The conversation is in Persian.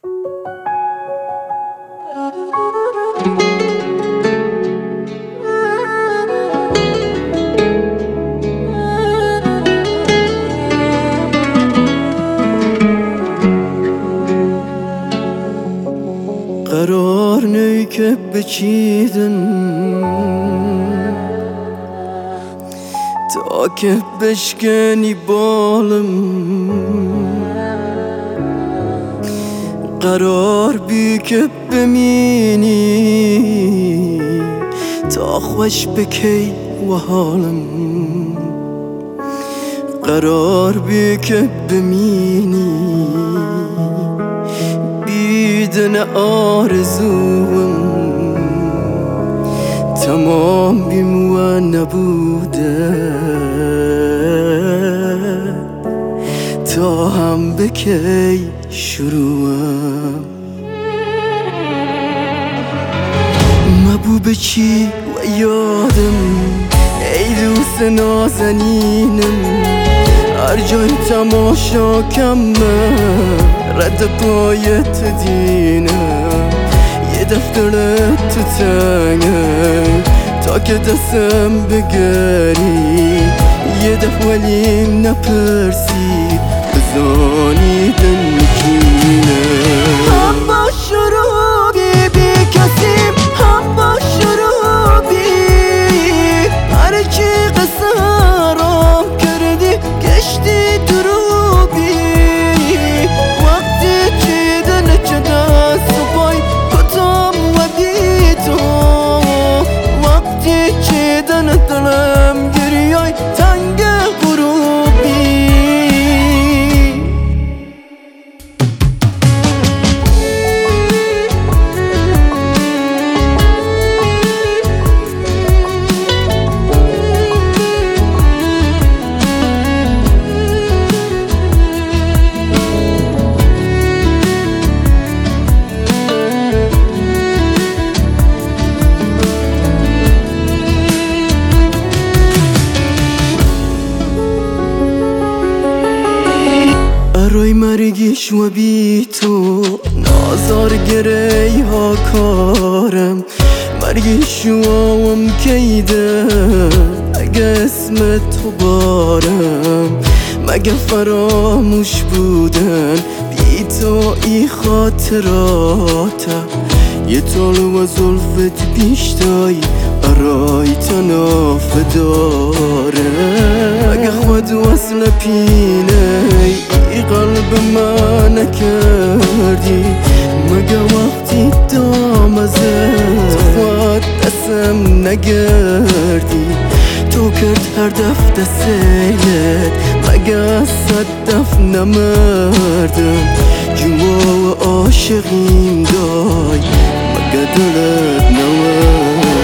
قرار نی که بچیدن تا که بشکنی بالم، قرار بی که بمینی تا خوش بکی و حالم، قرار بی که بمینی بیدن آرزوم تمام بیم و نبوده تا هم بکی شروعم. محبوب چی و یادم ای دوست نازنینم، هر جای تماشا کمه رد پایت دینم، یه دفتر تو تنگه تا که دستم بگری، یه دفعه ولیم نپرسی بزانی دن کینه. هم با شروعی بی کسیم، هم با شروعی هر چی قصه رام کردی گشتی دروبی، وقتی چیدن چه دست و پای کتام و بی تو، وقتی چیدن دلم گریای تنگ غروبی. برای مرگیش و بی تو نازار گری ها کارم، مرگیش و هم کیده اگه اسم تو بارم، مگه فراموش بودن بی تو ای خاطراتم، یه طالو و زلفت بیشتای برای تناف داره، مگه خود وصل پینه ای قلب من نکردی، مگه وقتی دام ازت خود دستم نگردی، تو کرد هر دفت سیلت مگه از صدف نمردم، جوا و عاشقیم دای مگه دلت نورد.